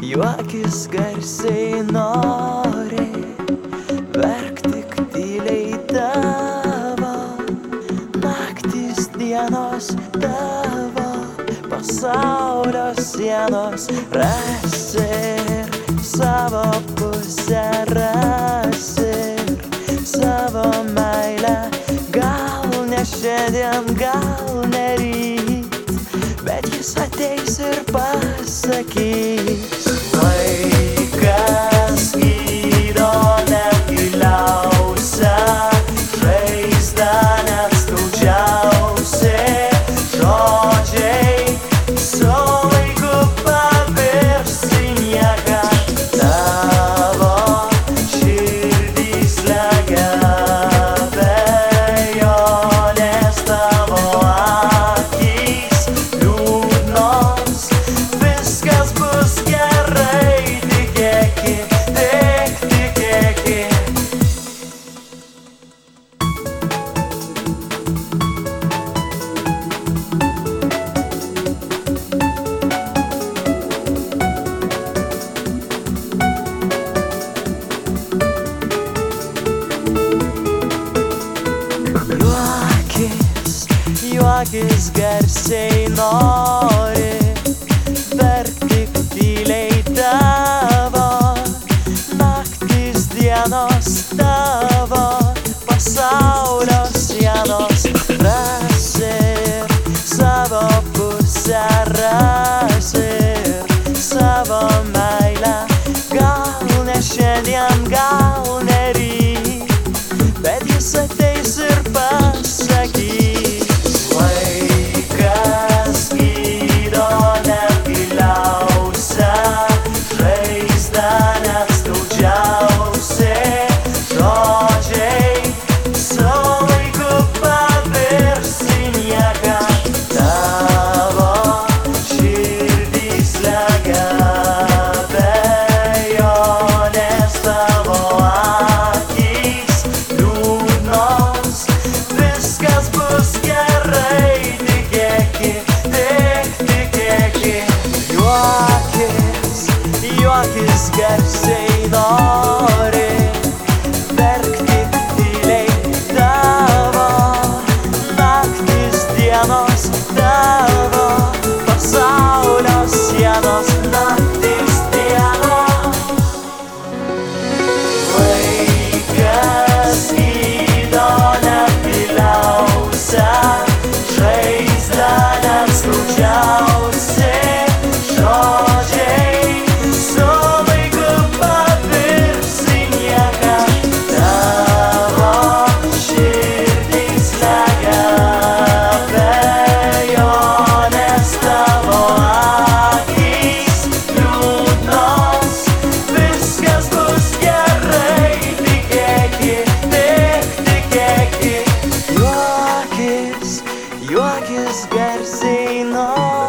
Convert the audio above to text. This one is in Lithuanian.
Juokis garsiai nori, verk tik tyliai tavo, naktis dienos tavo, pasaulio sienos rasi ir savo pusę rasi ir savo meilę, gal ne šiandien, gal ne ryt, bet jis ateis ir pasakys. Laikas gydo negiliausia žaizdą, net skaudžiausi žodžiai su laiku pavirs į nieką. Tavo širdį slegia abejonės, tavo akys liūdnos, viskas bus gerai, tikėki, tik tikėki. Juokis garsiai nori, verk tik tyliai tavo, naktis dienos tavo, pasaulio sienos rasi ir savo pusę rasi ir savo meilę, gal ne šiandien, gal ne ryt, bet jis ateis ir pasakys. Laikas gydo negiliausia žaizdą, net skaudžiausi žodžiai su laiku pavirs į nieką. Tavo širdį slegia abejonės, tavo akys liūdnos, viskas bus gerai, tikėki, tik tikėki. Juokis garsiai nori, verk tik tyliai tavo, naktis dienos tavo, pasaulio sienos naktis dienos. Laikas gydo negiliausia žaizdą, net skaudžiausi žodžiai su laiku pavirs į nieką. Tavo širdį slegia abejonės, tavo akys liūdnos, viskas bus gerai, tikėki, tik tikėki. Juokis garsiai nori.